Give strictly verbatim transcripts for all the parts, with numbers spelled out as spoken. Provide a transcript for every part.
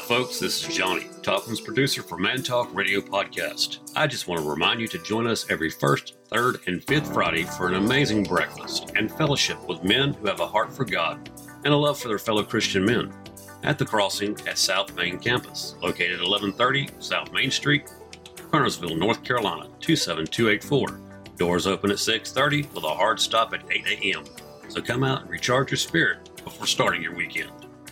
folks, this is Johnny, Toplin's producer for Man Talk Radio Podcast. I just want to remind you to join us every first, third, and fifth Friday for an amazing breakfast and fellowship with men who have a heart for God and a love for their fellow Christian men at The Crossing at South Main Campus, located at eleven thirty South Main Street, Kernersville, North Carolina, two seven two eight four. Doors open at six thirty with a hard stop at eight a.m. So come out and recharge your spirit before starting your weekend.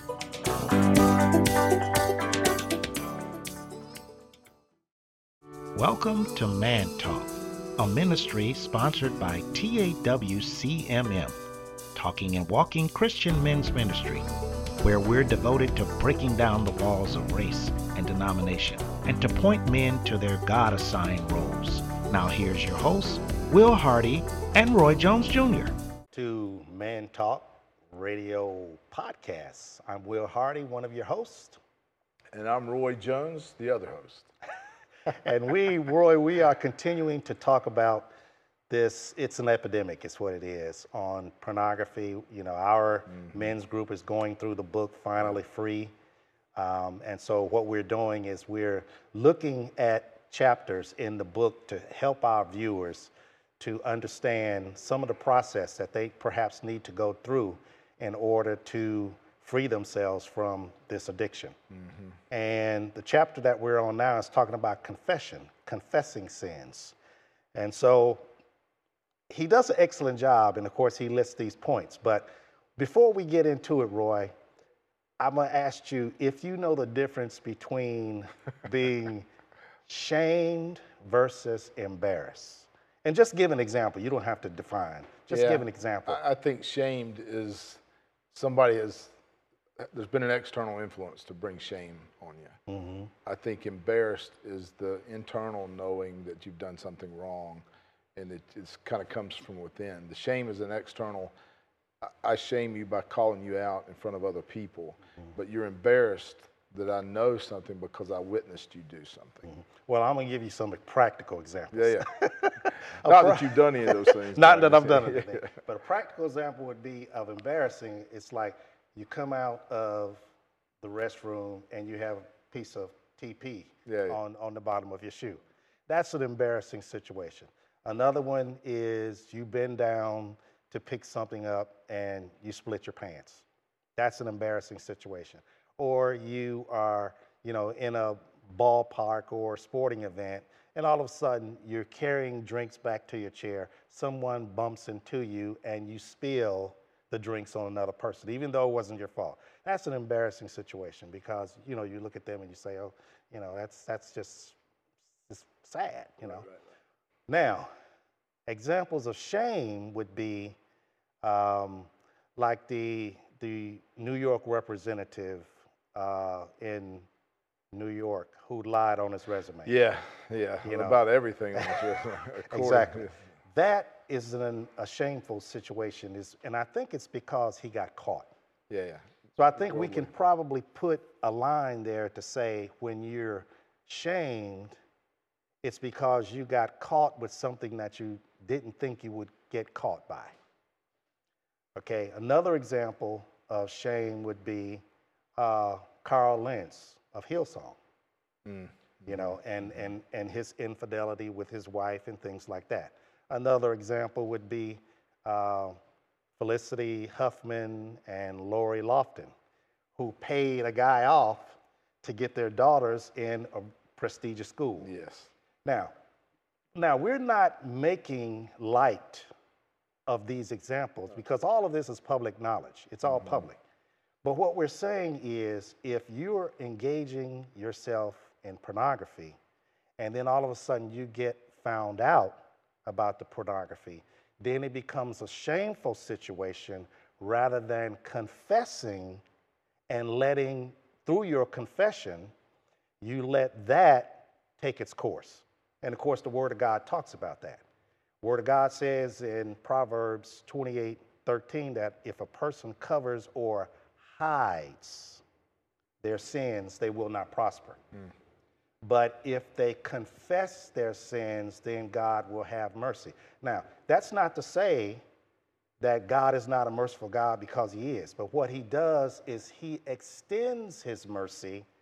Welcome to Man Talk, a ministry sponsored by T A W C M M, Talking and Walking Christian Men's Ministry, where we're devoted to breaking down the walls of race and denomination and to point men to their God-assigned roles. Now here's your hosts, Will Hardy and Roy Jones Junior To Man Talk Radio Podcast. I'm Will Hardy, one of your hosts. And I'm Roy Jones, the other host. And we, Roy, we are continuing to talk about this. It's an epidemic, is what it is, on pornography. You know, our mm-hmm. men's group is going through the book, Finally Free. Um, and so what we're doing is we're looking at chapters in the book to help our viewers to understand some of the process that they perhaps need to go through in order to free themselves from this addiction. Mm-hmm. And the chapter that we're on now is talking about confession, confessing sins. And so he does an excellent job, and of course he lists these points. But before we get into it, Roy, I'm gonna ask you if you know the difference between being shamed versus embarrassed. And just give an example. You don't have to define. Just yeah, give an example. I think shamed is somebody is, there's been an external influence to bring shame on you. Mm-hmm. I think embarrassed is the internal knowing that you've done something wrong, and it it's kind of comes from within. The shame is an external, I shame you by calling you out in front of other people, mm-hmm. but you're embarrassed that I know something because I witnessed you do something. Mm-hmm. Well, I'm going to give you some practical examples. Yeah, yeah. Not that you've done any of those things. Not that I've done anything. But a practical example would be of embarrassing. It's like you come out of the restroom and you have a piece of T P yeah, yeah. on, on the bottom of your shoe. That's an embarrassing situation. Another one is you bend down to pick something up and you split your pants. That's an embarrassing situation. Or you are, you know, in a ballpark or sporting event, and all of a sudden you're carrying drinks back to your chair. Someone bumps into you and you spill the drinks on another person, even though it wasn't your fault. That's an embarrassing situation because, you know, you look at them and you say, oh, you know, that's that's just it's sad, you know. Right, right, right. Now, examples of shame would be um, like the the New York representative uh, in New York who lied on his resume. Yeah, yeah, you know? About everything on his resume. Exactly. That is an, a shameful situation, is, and I think it's because he got caught. Yeah, yeah. So I think we can probably put a line there to say when you're shamed, it's because you got caught with something that you didn't think you would get caught by. Okay, another example of shame would be uh, Carl Lentz of Hillsong, mm. you know, and, and, and his infidelity with his wife and things like that. Another example would be uh, Felicity Huffman and Lori Lofton, who paid a guy off to get their daughters in a prestigious school. Yes. Now, now we're not making light of these examples because all of this is public knowledge. It's all mm-hmm. public. But what we're saying is if you're engaging yourself in pornography and then all of a sudden you get found out about the pornography, then it becomes a shameful situation rather than confessing and letting, through your confession, you let that take its course. And of course, the Word of God talks about that. Word of God says in Proverbs twenty-eight thirteen that if a person covers or hides their sins, they will not prosper. Mm. But if they confess their sins, then God will have mercy. Now, that's not to say that God is not a merciful God, because he is. But what he does is he extends his mercy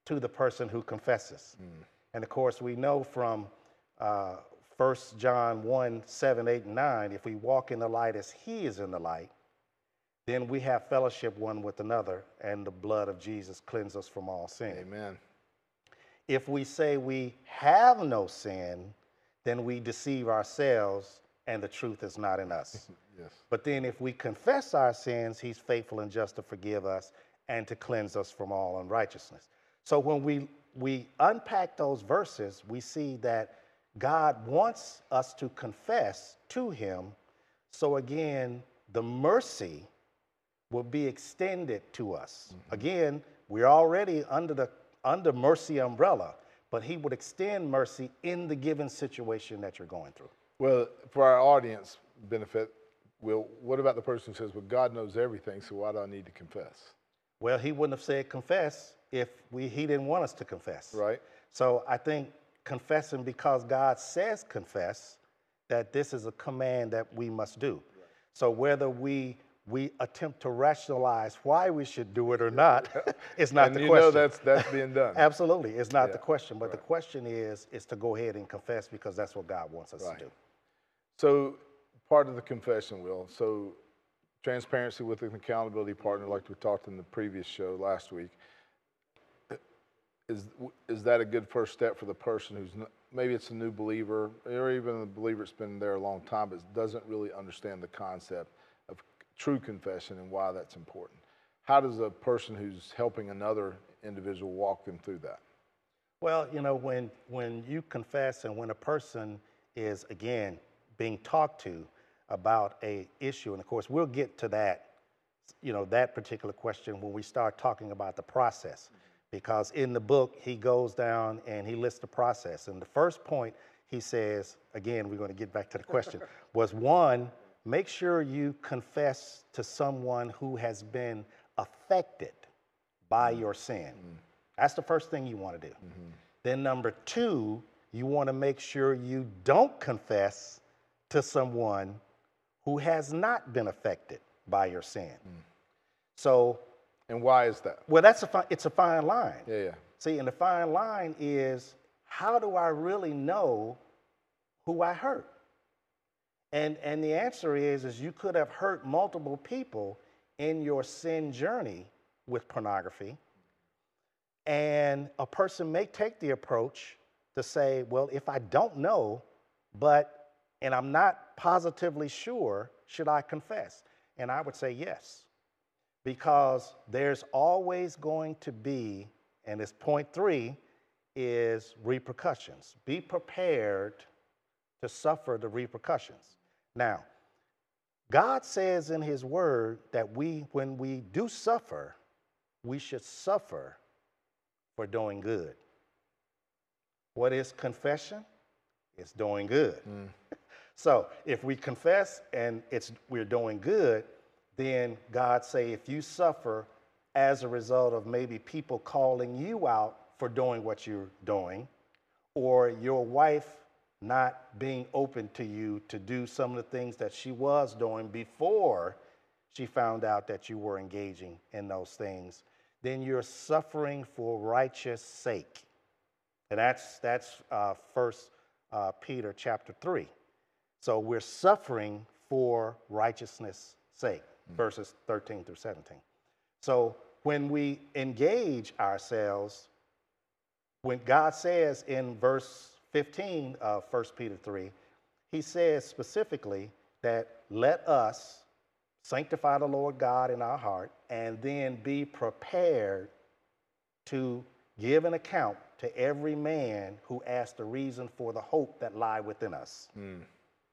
to the person who confesses. Mm. And of course, we know from uh, First John one, seven, eight, and nine, if we walk in the light as he is in the light, then we have fellowship one with another, and the blood of Jesus cleanses us from all sin. Amen. If we say we have no sin, then we deceive ourselves, and the truth is not in us. Yes. But then if we confess our sins, he's faithful and just to forgive us and to cleanse us from all unrighteousness. So when we, we unpack those verses, we see that God wants us to confess to him. So again, the mercy will be extended to us. Mm-hmm. Again, we're already under the under mercy umbrella, but he would extend mercy in the given situation that you're going through. Well, for our audience benefit, Will, what about the person who says, well, God knows everything, so why do I need to confess? Well, he wouldn't have said confess if we, he didn't want us to confess. Right. So I think confessing because God says confess, that this is a command that we must do. Right. So whether we we attempt to rationalize why we should do it or not, it's not and the you question. know that's that's being done. Absolutely, it's not yeah. the question. But right. the question is is to go ahead and confess because that's what God wants us right. to do. So part of the confession, Will, so transparency with an accountability partner, like we talked in the previous show last week, is is that a good first step for the person who's not, maybe it's a new believer or even a believer that's been there a long time but doesn't really understand the concept of true confession and why that's important? How does a person who's helping another individual walk them through that? Well, you know, when when you confess and when a person is, again, being talked to about a issue, and of course we'll get to that, you know, that particular question when we start talking about the process, because in the book he goes down and he lists the process. And the first point he says, again, we're going to get back to the question, was one, make sure you confess to someone who has been affected by your sin. Mm-hmm. That's the first thing you want to do. Mm-hmm. Then number two, you want to make sure you don't confess to someone who has not been affected by your sin. Mm. So, and why is that? Well, that's a fi- it's a fine line. Yeah, yeah. See, and the fine line is, how do I really know who I hurt? And and the answer is, is you could have hurt multiple people in your sin journey with pornography. And a person may take the approach to say, well, if I don't know, but and I'm not positively sure, should I confess? And I would say yes, because there's always going to be, and this point three is repercussions. Be prepared to suffer the repercussions. Now, God says in his word that we, when we do suffer, we should suffer for doing good. What is confession? It's doing good. Mm. So if we confess and it's we're doing good, then God say if you suffer as a result of maybe people calling you out for doing what you're doing, or your wife not being open to you to do some of the things that she was doing before she found out that you were engaging in those things, then you're suffering for righteous sake. And that's that's uh, First uh, Peter chapter three. So we're suffering for righteousness' sake, mm-hmm. verses thirteen through seventeen. So when we engage ourselves, when God says in verse fifteen of First Peter three, he says specifically that let us sanctify the Lord God in our heart and then be prepared to give an account to every man who asks the reason for the hope that lie within us. Mm.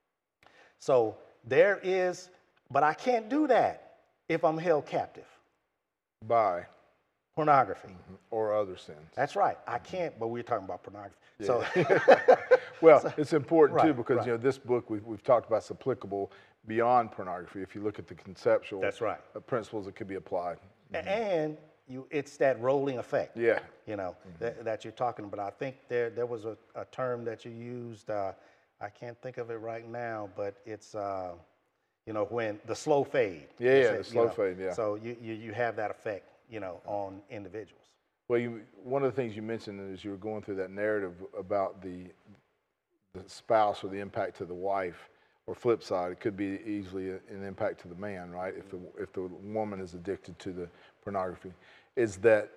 So there is, but I can't do that if I'm held captive by pornography. Mm-hmm. Or other sins. That's right. I can't, but we're talking about pornography. Yeah. So, well, so, it's important right, too because right. you know this book we've, we've talked about is applicable beyond pornography. If you look at the conceptual That's right. principles that could be applied. Mm-hmm. And you, it's that rolling effect. Yeah. You know mm-hmm. that, that you're talking about. I think there there was a, a term that you used. Uh, I can't think of it right now, but it's. Uh, You know, when the slow fade. Yeah, yeah, say, the slow you know, fade, yeah. So you, you, you have that effect, you know, on individuals. Well, you, one of the things you mentioned is you were going through that narrative about the the spouse or the impact to the wife, or flip side, it could be easily a, an impact to the man, right? If the if the woman is addicted to the pornography, is that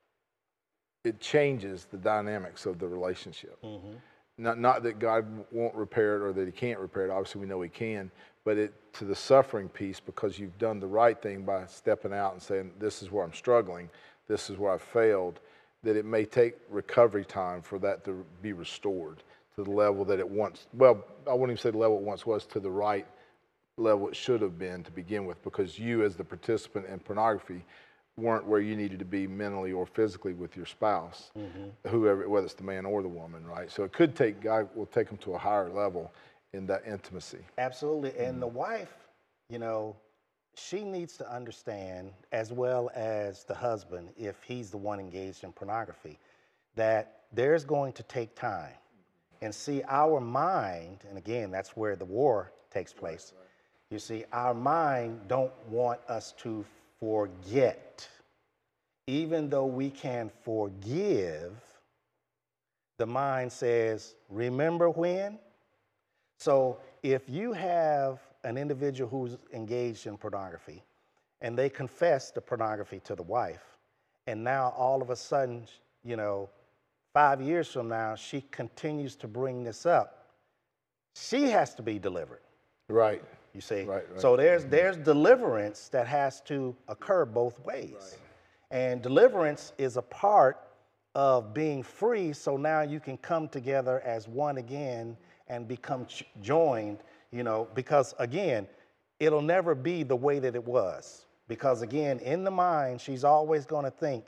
it changes the dynamics of the relationship. Mm-hmm. Not not that God won't repair it or that He can't repair it. Obviously, we know He can, but it to the suffering piece, because you've done the right thing by stepping out and saying, "This is where I'm struggling. This is where I've failed." That it may take recovery time for that to be restored to the level that it once, well, I wouldn't even say the level it once was, to the right level it should have been to begin with, because you as the participant in pornography weren't where you needed to be mentally or physically with your spouse, mm-hmm. whoever, whether it's the man or the woman, right? So it could take, God will take them to a higher level in that intimacy. Absolutely, and mm-hmm. the wife, you know, she needs to understand, as well as the husband, if he's the one engaged in pornography, that there's going to take time. And see, our mind, and again, that's where the war takes place. Right, right. You see, our mind don't want us to forget. Even though we can forgive, the mind says, remember when? So if you have an individual who's engaged in pornography and they confess the pornography to the wife, and now all of a sudden, you know, five years from now, she continues to bring this up, she has to be delivered. Right. You see? Right, right. So there's there's deliverance that has to occur both ways. Right. And deliverance is a part of being free, so now you can come together as one again and become ch- joined, you know, because again, it'll never be the way that it was. Because again, in the mind, she's always going to think,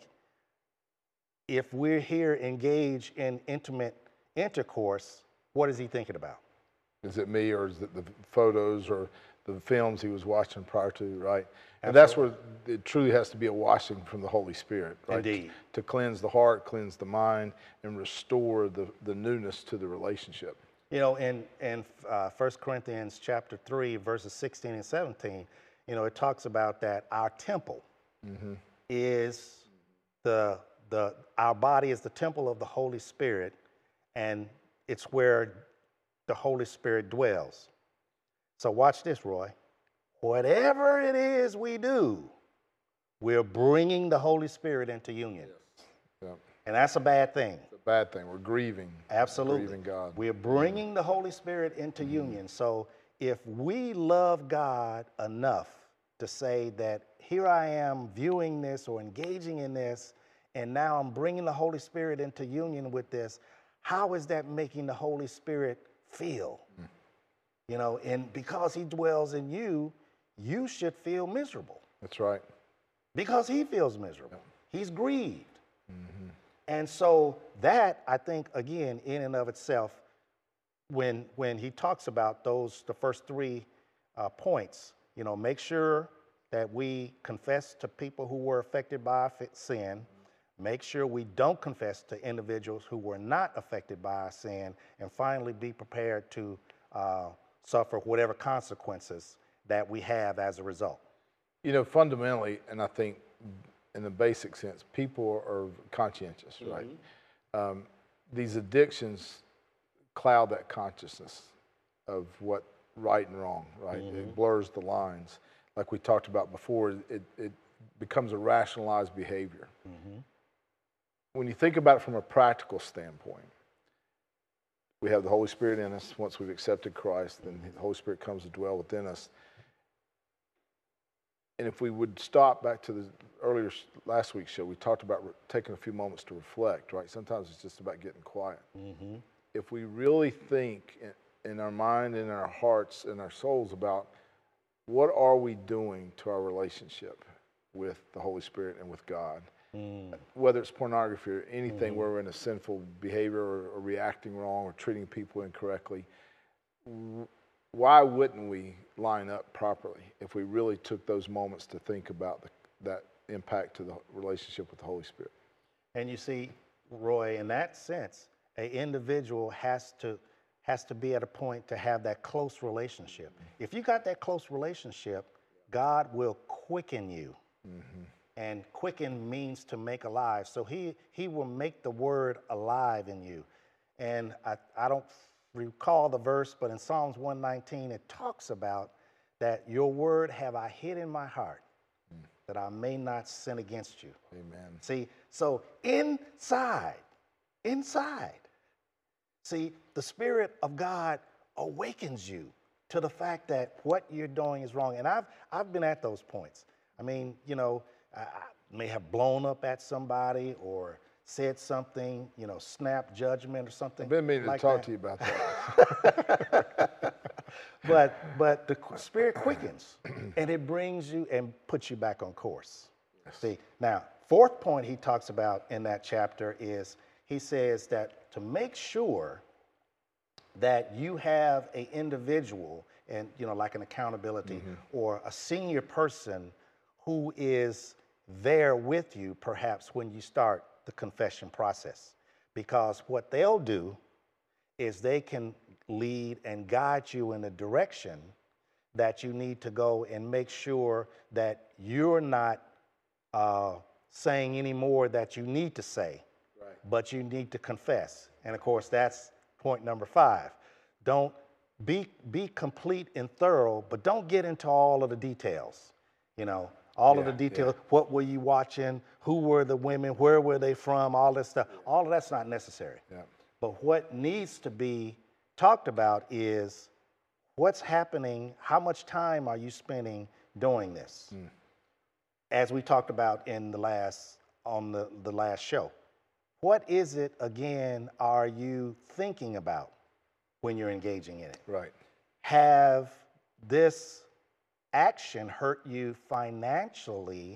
if we're here engaged in intimate intercourse, what is he thinking about? Is it me, or is it the photos or the films he was watching prior to, right? And Absolutely. that's where it truly has to be a washing from the Holy Spirit, right? Indeed. To cleanse the heart, cleanse the mind, and restore the, the newness to the relationship. You know, in, in uh, First Corinthians chapter three, verses sixteen and seventeen, you know, it talks about that our temple mm-hmm. is the, the, our body is the temple of the Holy Spirit, and it's where the Holy Spirit dwells. So watch this, Roy. Whatever it is we do, we're bringing the Holy Spirit into union. Yes. Yep. And that's a bad thing. It's a bad thing. We're grieving. Absolutely. Grieving God. We're bringing the Holy Spirit into mm-hmm. union. So if we love God enough to say that here I am viewing this or engaging in this, and now I'm bringing the Holy Spirit into union with this, how is that making the Holy Spirit feel? Mm. You know, and because he dwells in you, you should feel miserable. That's right. Because he feels miserable. Yeah. He's grieved. Mm-hmm. And so that, I think, again, in and of itself, when when he talks about those, the first three uh, points, you know, make sure that we confess to people who were affected by our sin. Make sure we don't confess to individuals who were not affected by our sin, and finally be prepared to uh, suffer whatever consequences that we have as a result. You know, fundamentally, and I think in the basic sense, people are conscientious, mm-hmm. right? Um, these addictions cloud that consciousness of what right and wrong, right? Mm-hmm. It blurs the lines. Like we talked about before, it, it becomes a rationalized behavior. Mm-hmm. When you think about it from a practical standpoint, we have the Holy Spirit in us. Once we've accepted Christ, then the Holy Spirit comes to dwell within us. And if we would stop back to the earlier last week's show, we talked about re- taking a few moments to reflect, right? Sometimes it's just about getting quiet. Mm-hmm. If we really think in, in our mind, in our hearts, in our souls about what are we doing to our relationship with the Holy Spirit and with God, mm. whether it's pornography or anything mm-hmm. where we're in a sinful behavior or, or reacting wrong or treating people incorrectly, why wouldn't we line up properly if we really took those moments to think about the, that impact to the relationship with the Holy Spirit? And you see, Roy, in that sense, an individual has to has to be at a point to have that close relationship. Mm-hmm. If you got that close relationship, God will quicken you. Mm-hmm. and quicken means to make alive. So he, he will make the word alive in you. And I, I don't recall the verse, but in Psalms one nineteen, it talks about that your word have I hid in my heart, mm. that I may not sin against you. Amen. See, so inside, inside, see, the Spirit of God awakens you to the fact that what you're doing is wrong. And I've, I've been at those points. I mean, you know, I, I may have blown up at somebody or said something, you know, snap judgment or something. I've been meaning like to talk that. to you about that. but but the Spirit quickens, and it brings you and puts you back on course. Yes. See, now, fourth point he talks about in that chapter is he says that to make sure that you have an individual and, you know, like an accountability mm-hmm. or a senior person who is there with you, perhaps when you start the confession process, because what they'll do is they can lead and guide you in the direction that you need to go and make sure that you're not uh, saying any more that you need to say, right. but you need to confess. And of course, that's point number five. Don't be, be complete and thorough, but don't get into all of the details, you know. All yeah, of the details, yeah. what were you watching, who were the women, where were they from, all this stuff. Yeah. All of that's not necessary. Yeah. But what needs to be talked about is what's happening, how much time are you spending doing this? Mm. As we talked about in the last, on the, the last show. What is it, again, are you thinking about when you're engaging in it? Right. Have this action hurt you financially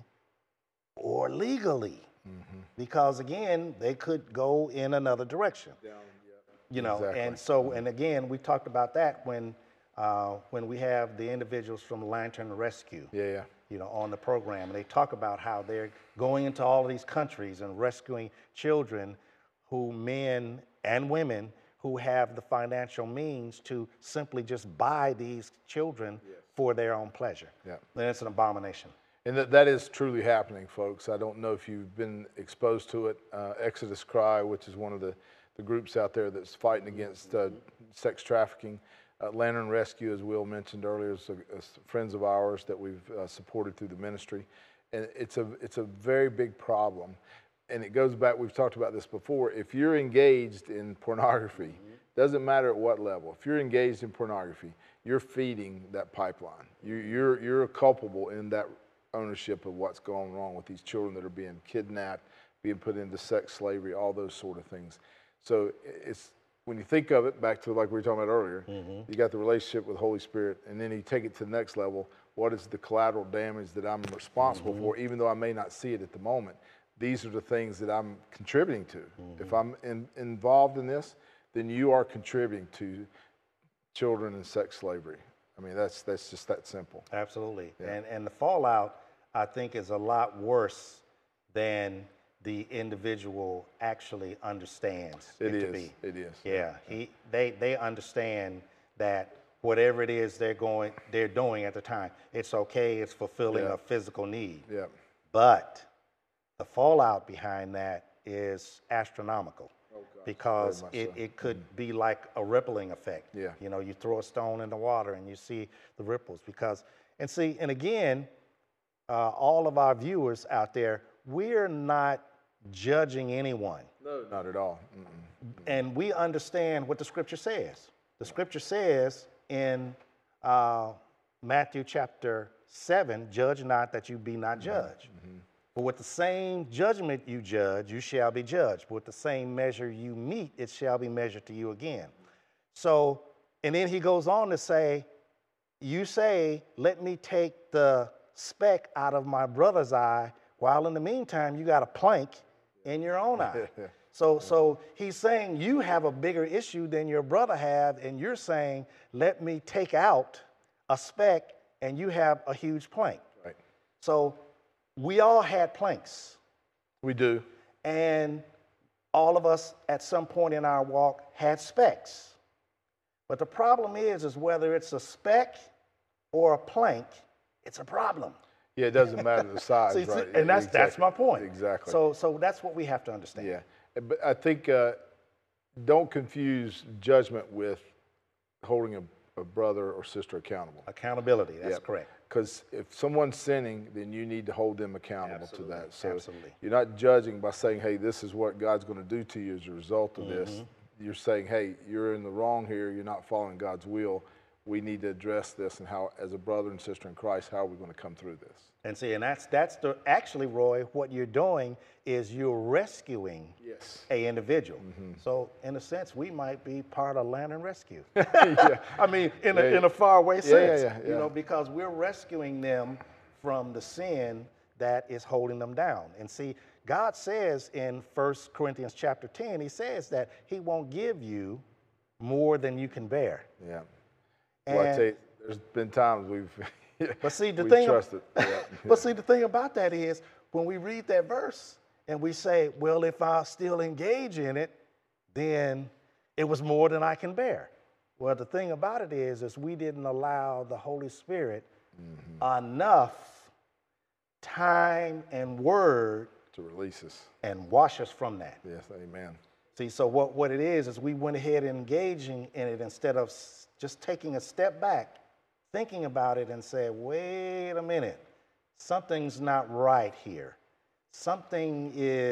or legally? Mm-hmm. Because again, they could go in another direction. Down, yeah. You know, exactly. and so, and again, we talked about that when uh, when we have the individuals from Lantern Rescue, yeah, yeah. you know, on the program, and they talk about how they're going into all of these countries and rescuing children who, men and women, who have the financial means to simply just buy these children yes. for their own pleasure. Yeah. And it's an abomination. And that, that is truly happening, folks. I don't know if you've been exposed to it. Uh, Exodus Cry, which is one of the, the groups out there that's fighting against uh, sex trafficking. Uh, Lantern Rescue, as Will mentioned earlier, is, a, is friends of ours that we've uh, supported through the ministry. And it's a, it's a very big problem. And it goes back, we've talked about this before, if you're engaged in pornography, mm-hmm. doesn't matter at what level, if you're engaged in pornography, you're feeding that pipeline. You, you're, you're culpable in that ownership of what's going wrong with these children that are being kidnapped, being put into sex slavery, all those sort of things. So it's, when you think of it, back to like we were talking about earlier, mm-hmm. you got the relationship with the Holy Spirit, and then you take it to the next level, what is the collateral damage that I'm responsible mm-hmm. for, even though I may not see it at the moment. These are the things that I'm contributing to. Mm-hmm. If I'm in, involved in this, then you are contributing to children in sex slavery. I mean, that's that's just that simple. Absolutely. Yeah. And and the fallout, I think, is a lot worse than the individual actually understands it, it is. to be. It is. Yeah. He they they understand that whatever it is they're going they're doing at the time, it's okay, it's fulfilling yeah. a physical need. Yeah. But the fallout behind that is astronomical. Oh, because it, so. it could be like a rippling effect. Yeah. You know, you throw a stone in the water and you see the ripples. Because, and see, and again, uh, all of our viewers out there, we're not judging anyone. No, not at all. Mm-mm. And we understand what the scripture says. The scripture says in uh, Matthew chapter seven, judge not that you be not judged. Mm-hmm. For with the same judgment you judge, you shall be judged. But with the same measure you meet, it shall be measured to you again. So, and then he goes on to say, you say, let me take the speck out of my brother's eye, while in the meantime, you got a plank in your own eye. So, so he's saying you have a bigger issue than your brother have, and you're saying, let me take out a speck, and you have a huge plank. Right. So we all had planks. We do. And all of us at some point in our walk had specks. But the problem is, is whether it's a speck or a plank, it's a problem. Yeah, it doesn't matter the size, see, right? See, and that's exactly. that's my point. Exactly. So so that's what we have to understand. Yeah, but I think uh, don't confuse judgment with holding a, a brother or sister accountable. Accountability, that's yep. correct. Because if someone's sinning, then you need to hold them accountable Absolutely. to that. So Absolutely. you're not judging by saying, hey, this is what God's going to do to you as a result of mm-hmm. this. You're saying, hey, you're in the wrong here. You're not following God's will. We need to address this, and how, as a brother and sister in Christ, how are we going to come through this? And see, and that's that's the actually, Roy, what you're doing is you're rescuing yes. a individual. Mm-hmm. So in a sense, we might be part of Land and Rescue. yeah. I mean, in a yeah. in a faraway sense, yeah, yeah, yeah, yeah. you know, because we're rescuing them from the sin that is holding them down. And see, God says in First Corinthians chapter ten, He says that He won't give you more than you can bear. Yeah. And, well, I tell you, there's been times we've but see the we've thing, trusted. Yeah. but see the thing about that is when we read that verse and we say, well, if I still engage in it, then it was more than I can bear. Well, the thing about it is, is we didn't allow the Holy Spirit mm-hmm. enough time and word to release us and wash us from that. Yes, amen. See, so what, what it is, is we went ahead and engaging in it instead of just taking a step back, thinking about it and said, wait a minute, something's not right here. Something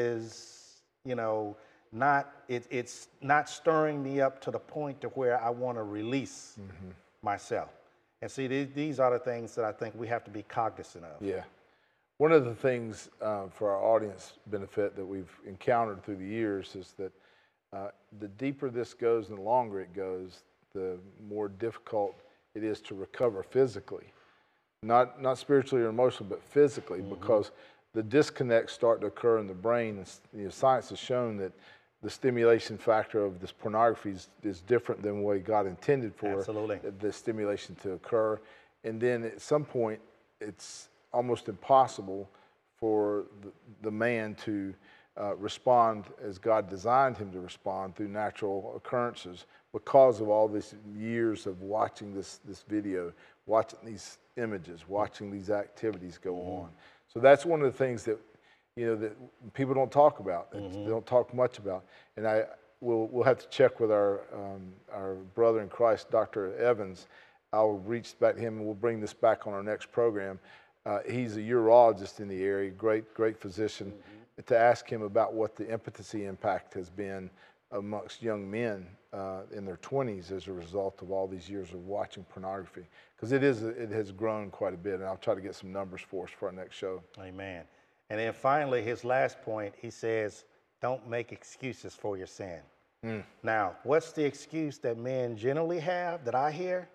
is, you know, not, it, it's not stirring me up to the point to where I want to release mm-hmm. myself. And see, these, these are the things that I think we have to be cognizant of. Yeah. One of the things uh, for our audience benefit that we've encountered through the years is that uh, the deeper this goes and the longer it goes, the more difficult it is to recover physically. Not, not spiritually or emotionally, but physically, mm-hmm. because the disconnects start to occur in the brain. And, you know, science has shown that the stimulation factor of this pornography is, is different than what God intended for Absolutely. the stimulation to occur. And then at some point, it's almost impossible for the, the man to uh, respond as God designed him to respond through natural occurrences because of all these years of watching this, this video, watching these images, watching these activities go mm-hmm. on. So that's one of the things that, you know, that people don't talk about, that mm-hmm. they don't talk much about. And I will we'll have to check with our um, our brother in Christ, Doctor Evans. I'll reach back to him and we'll bring this back on our next program. Uh, he's a urologist in the area, great, great physician, mm-hmm. to ask him about what the impotency impact has been amongst young men uh, in their twenties as a result of all these years of watching pornography. Because it is, it has grown quite a bit, and I'll try to get some numbers for us for our next show. Amen. And then finally, his last point, he says, don't make excuses for your sin. Mm. Now, what's the excuse that men generally have that I hear?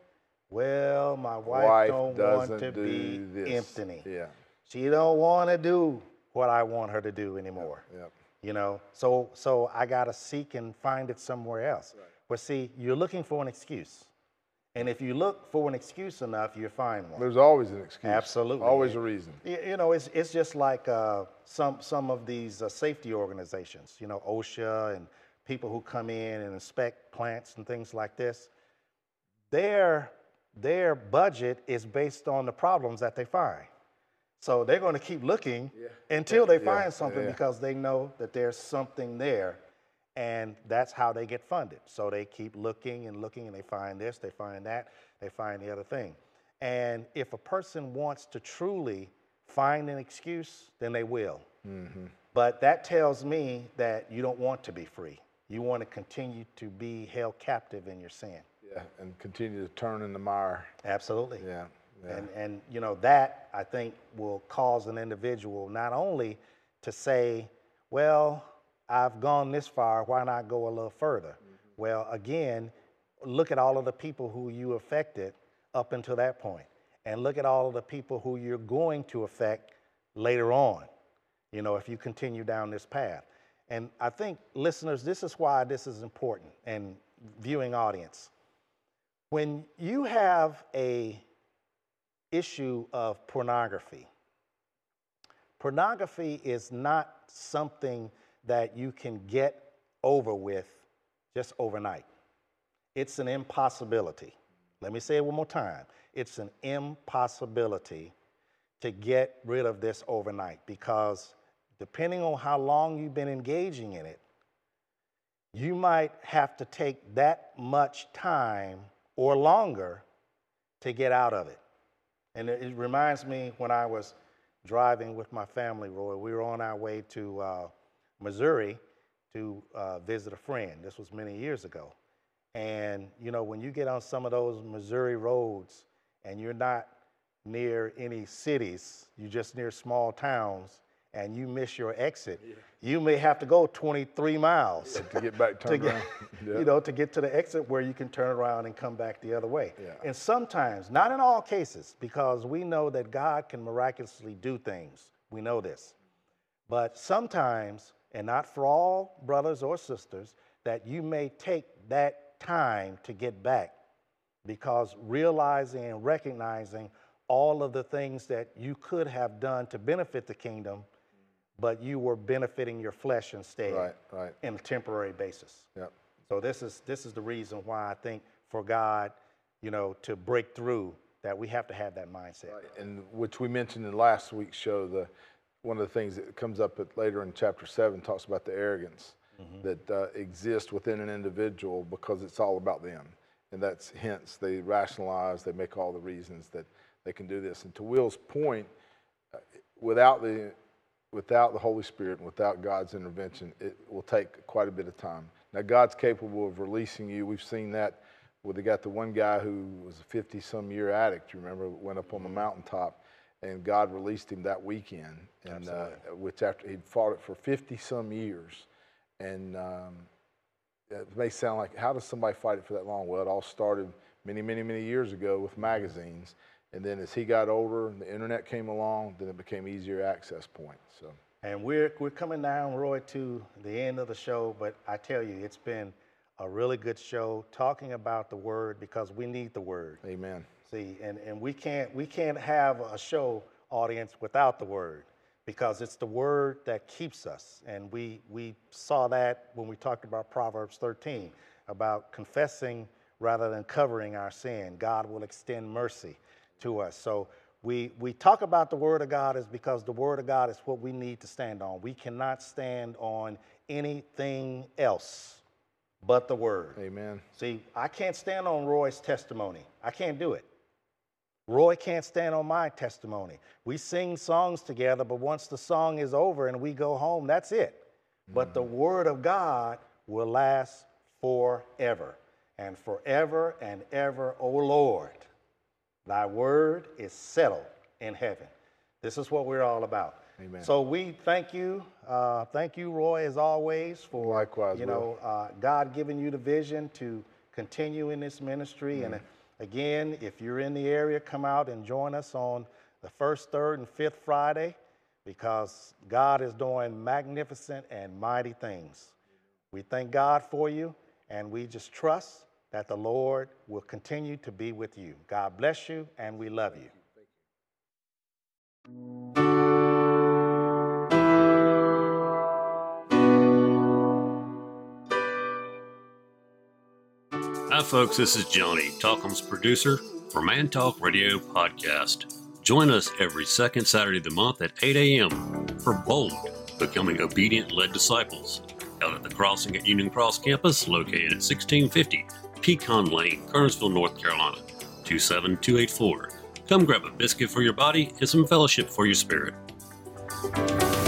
Well, my wife, wife don't want to do be this. empty. Yeah. She don't want to do what I want her to do anymore. Yep. Yep. You know, so so I got to seek and find it somewhere else. Right. But see, you're looking for an excuse. And if you look for an excuse enough, you find one. There's always an excuse. Absolutely. Always a reason. You know, it's it's just like uh, some some of these uh, safety organizations, you know, OSHA and people who come in and inspect plants and things like this. Their their budget is based on the problems that they find. So they're going to keep looking yeah. until they yeah. find something yeah. because they know that there's something there. And that's how they get funded. So they keep looking and looking, and they find this, they find that, they find the other thing. And if a person wants to truly find an excuse, then they will. Mm-hmm. But that tells me that you don't want to be free. You want to continue to be held captive in your sin. Yeah, and continue to turn in the mire. Absolutely. Yeah. yeah. And, and, you know, that, I think, will cause an individual not only to say, well, I've gone this far, why not go a little further? Mm-hmm. Well, again, look at all of the people who you affected up until that point, and look at all of the people who you're going to affect later on, you know, if you continue down this path. And I think, listeners, this is why this is important, and viewing audience. When you have a issue of pornography, pornography is not something that you can get over with just overnight. It's an impossibility. Let me say it one more time. It's an impossibility to get rid of this overnight, because depending on how long you've been engaging in it, you might have to take that much time or longer to get out of it. And it, it reminds me when I was driving with my family, Roy, we were on our way to uh, Missouri to uh, visit a friend. This was many years ago. And, you know, when you get on some of those Missouri roads and you're not near any cities, you're just near small towns, and you miss your exit, yeah. you may have to go twenty-three miles yeah, to get back, turn to get, around. Yeah. you know, to get to the exit where you can turn around and come back the other way. Yeah. And sometimes, not in all cases, because we know that God can miraculously do things. We know this. But sometimes, and not for all brothers or sisters, that you may take that time to get back, because realizing and recognizing all of the things that you could have done to benefit the kingdom, but you were benefiting your flesh instead, right, right. in a temporary basis. Yep. So this is this is the reason why I think for God, you know, to break through, that we have to have that mindset. Right. And which we mentioned in last week's show, the one of the things that comes up at, later in chapter seven talks about the arrogance mm-hmm. that uh, exists within an individual because it's all about them. And that's hence they rationalize, they make all the reasons that they can do this. And to Will's point, uh, without the without the Holy Spirit and without God's intervention, it will take quite a bit of time. Now, God's capable of releasing you. We've seen that where they got the one guy who was a fifty-some-year addict, you remember, went up on the mountaintop, and God released him that weekend, and uh, which after he'd fought it for fifty-some years. And um, it may sound like, how does somebody fight it for that long? Well, it all started many, many, many years ago with magazines. And then as he got older and the internet came along, then it became easier access point. So. And we're we're coming down, Roy, to the end of the show, but I tell you, it's been a really good show talking about the word, because we need the word. Amen. See, and, and we can't we can't have a show audience without the word, because it's the word that keeps us. And we we saw that when we talked about Proverbs thirteen, about confessing rather than covering our sin. God will extend mercy to us. So we we talk about the word of God is because the word of God is what we need to stand on. We cannot stand on anything else but the word. Amen. See, I can't stand on Roy's testimony. I can't do it. Roy can't stand on my testimony. We sing songs together, but once the song is over and we go home, that's it. Mm-hmm. But the word of God will last forever and forever and ever, O Lord. Thy word is settled in heaven. This is what we're all about. Amen. So we thank you. Uh, thank you, Roy, as always, for Likewise, you know uh, God giving you the vision to continue in this ministry. Mm. And again, if you're in the area, come out and join us on the first, third, and fifth Friday, because God is doing magnificent and mighty things. We thank God for you, and we just trust that the Lord will continue to be with you. God bless you, and we love you. Hi, folks. This is Johnny, Talcum's producer for Man Talk Radio Podcast. Join us every second Saturday of the month at eight a.m. for Bold, Becoming Obedient-Led Disciples, held at the Crossing at Union Cross campus, located at sixteen fifty Pecan Lane, Kernersville, North Carolina, two seven two eight four. Come grab a biscuit for your body and some fellowship for your spirit.